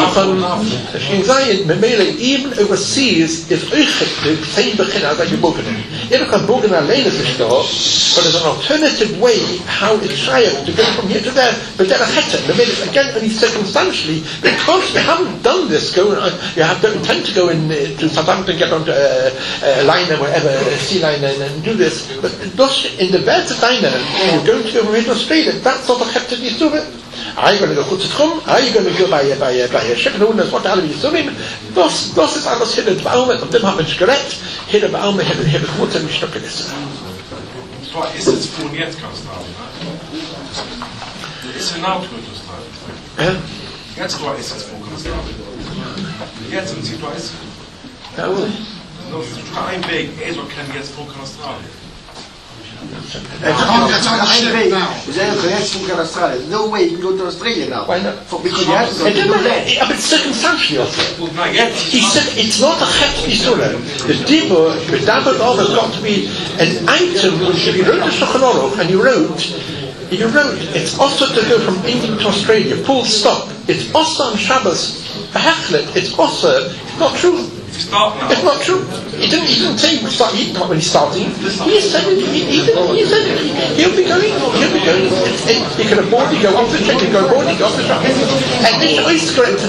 even overseas is the same beginner as you book it. If you can book it alone as a store, but there's an alternative way how it's tried to go from here to there, but then again only circumstantially, because you haven't done this, don't intend to go in to Southampton, get onto a line or whatever, a sea line and do this, but thus in the Werther diner, you're going to go from here to Australia, that's not a Hepta Yisurim. Are you going to go to Tchum? Are you going to go by a ship? No one knows what the hell Yisurim. Thus is alles hier in Baume, und dem haben wir nicht gerät, hier in Baume, hier in Mutter, nicht noch gewissen. So ist es von jetzt kannst du haben. Ist genau gut, das jetzt war es jetzt von kannst du haben. Jetzt im Ziel ist ja, wohl. No, kein Weg, also kann jetzt von kannst du haben. No way you can go to Australia now. Why not? Because you have to go to the land. But circumstantially also. Not yet. He said it's not a hefty surah. The dibur, the double has got to be an item which if you wrote the Shulchan Aruch and you wrote it's also to go from England to Australia, full stop. It's also on Shabbos, a hachlet, it's also, it's not true. It's not true. He didn't say when he's starting. He said he'll be going. He can afford to go off the train, go aboard, go off the truck. And this is correct.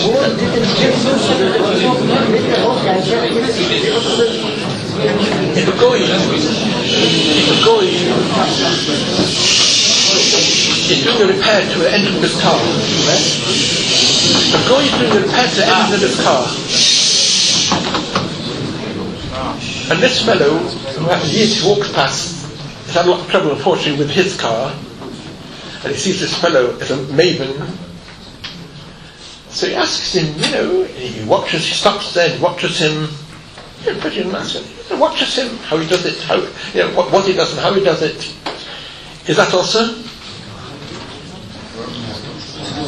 If a goy is doing a repair to the engine of his car, a goy is doing a repair to the engine of his car. And this fellow, he walks past, has had a lot of trouble, unfortunately, with his car, and he sees this fellow as a maven. So he asks him, he stops there, and watches him, pretty nice, watches him, how he does it, what he does and how he does it. Is that also?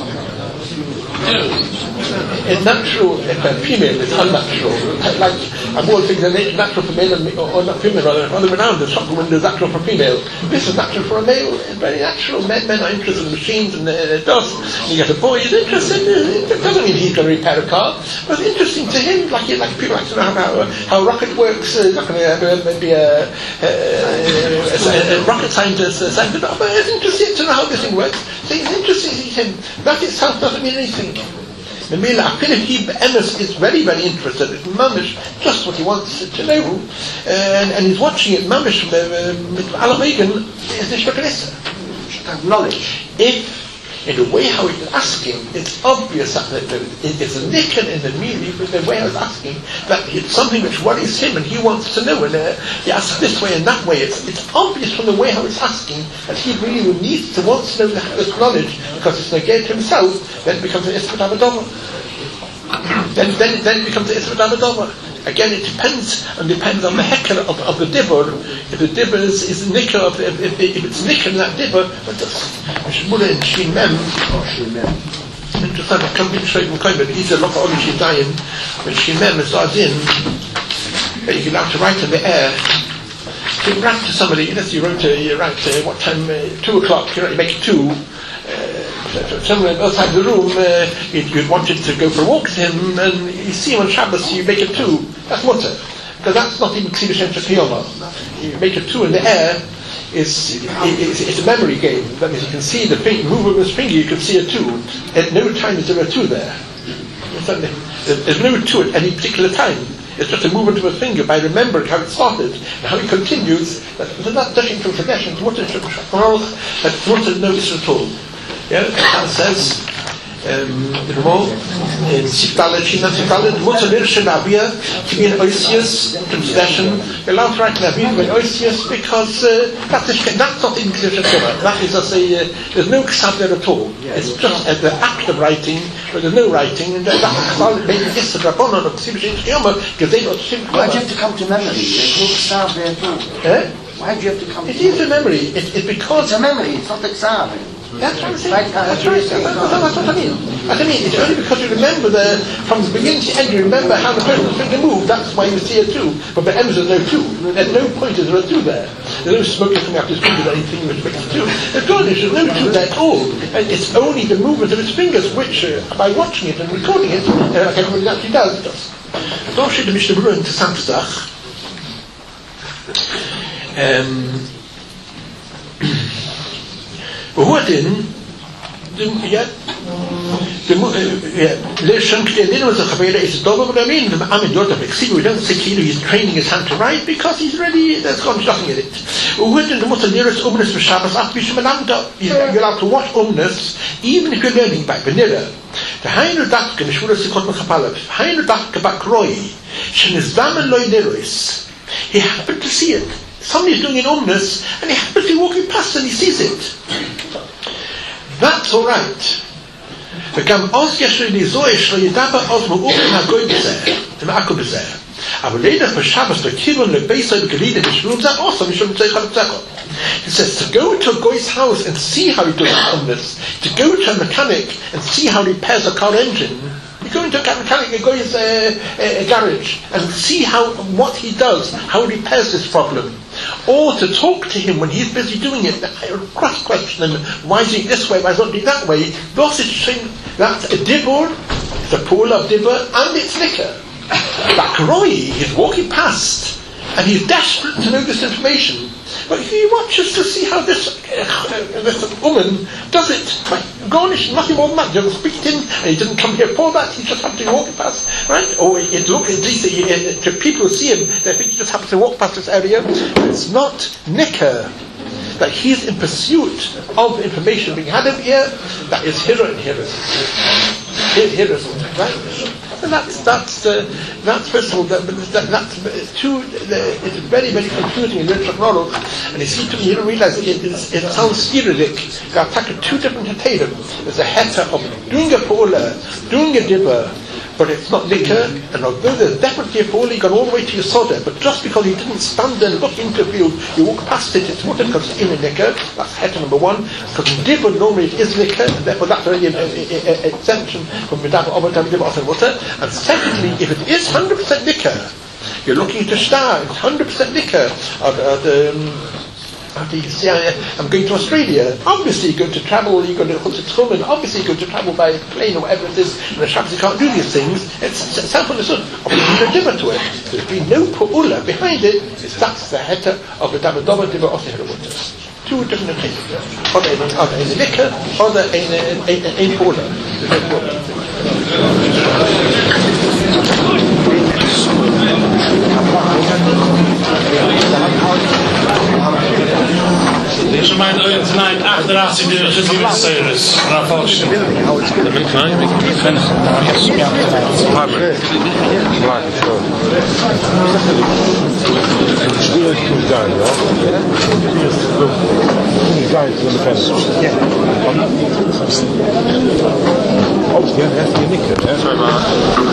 It's natural if a female is unnatural. Like And more things are natural for male or not female, rather, other way around. There's something when there's natural for female. This is natural for a male. It's very natural. Men are interested in machines and dust. You get a boy, he's interested. It doesn't mean he's going to repair a car, but it's interesting to him. Like people like to know how a rocket works. Not going to be a rocket scientist, but it's interesting to know how this thing works. So it's interesting to him. That itself doesn't mean anything. The Mila he Emes is very, very interested. It's mamish just what he wants to know, and he's watching it. Mamish Alamegan is the Shvakanissa. Knowledge. If in the way how he's asking, it's obvious that it's a nicken in the meaning, but the way I was asking, that it's something which worries him and he wants to know, and he asks this way and that way. It's obvious from the way how he's asking that he really needs to want to know this knowledge, because it's negated to himself, then it becomes an Ismat Abadoma. Then it becomes an Ismat Abadoma. Again, it depends on the hecker of the dibber. If the dibber is nicker, if it's nicker in that dibber, but Shmula and Shin Mem. Interesting, I can't be straight from Kohen, but he's a lot of Oli Shidayin. When Shin Mem is in, you can have to write in the air. So you write to somebody, you write what time, 2 o'clock, you make it 2. Somewhere outside the room, you wanted to go for a walk with him, and you see him on Shabbos, you make it 2. That's mutter, because that's not even Ksiva Shem Shakiyoma. You make it 2 in the air. It's a memory game. That means you can see the movement of his finger. You can see a 2. At no time is there a 2 there. There's no 2 at any particular time. It's just a movement of a finger by remembering how it started and how it continues. That's not touching from tradition. That's what to notice at all. Yeah, it says in Siftalet, Mutter Nirschen Abia, to be an Oisius tradition. You're allowed to write an Abia with Oisius because that's not in Ksiva. That is, there's no Ksav there at all. It's just the act of writing, but there's no writing, and that's maybe just the Rabbanon of Ksiva Shema, because they got Ksiva. Why do you have to come to memory? There's no Ksav there at all. Why do you have to come to memory? It is a memory. It's because... It's a memory, it's not the Ksav. That's what I'm saying. That's what I mean. It's only because you remember from the beginning to end, you remember how the person's finger moved. That's why you see a 2. But by M's there's no 2. At no point is there a 2 there. There's no smoke coming out his fingers or anything which makes a 2. There's no 2 there at all. And it's only the movement of his fingers which, by watching it and recording it, like everybody actually does. Don't shoot the Mishnah Berurah into Samstach. Who didn't? We don't say he's training his hand to write because he's ready, there's gone nothing in it. You're allowed to watch Umnus even if you're learning by Benira. He happened to see it. Somebody's doing an Umnus and he happens to be walking past and he sees it. That's alright. וגם עוז יש לי לזוהה שלא ידבר עוז מאוכל הגוי בזה, ומעקו בזה. אבל לידך בשבס לכיוון לביסוי בגלידה בשבילום זה also משום צריך לבצעו. He says to go to a guy's house and see how he does this, to go to a mechanic and see how he repairs a car engine. You go into a mechanic, a guy's garage and see what he does, how he repairs this problem. Or to talk to him when he's busy doing it, cross-question him, why is he this way, why is he not doing that way? That's a dibur, it's a pool of dibur, and it's liquor. But Roy, he's walking past, and he's desperate to know this information. But he watches to see how this woman does it. Garnish, nothing more than that. He doesn't speak to him, and he didn't come here for that. He just happened to walk past, right? Or it looks to people who see him, they think he just happens to walk past this area. It's not nicker. That he's in pursuit of information being had over here. That is hira and hira. Right? And that's first of all, it's very, very confusing in Ritchak Norok, and you see to me, you don't realize it sounds Iridic. There are 2 different heterim. There's a heter of doing a pola, doing a dibber, but it's not liquor, and although there's definitely a pola, you gone all the way to your soda, but just because you didn't stand there and look into a field, you walk past it, it's water because it's in a liquor. That's heter number 1. Because in dibber normally it is liquor, and therefore that's already an exemption from midaba over time dibber and water. And secondly, if it is 100% liquor, You're looking to start. It's 100% liquor. I'm going to Australia. Obviously, you're going to travel. You're going to Chutz Tchumen. Obviously, you're going to travel by plane or whatever it is. And the Shabbos you can't do these things. It's self-understood. Obviously, there's a diva to it. There's been no pu'ula behind it. That's the heter of the Davidova diva Oseheruta. Two different things. Other in the liquor, other in pu'ula. There's no pu'ula. Ich meine, tonight, 38 Jahre Chizim Seires, Rafash. Oh, yeah, that's the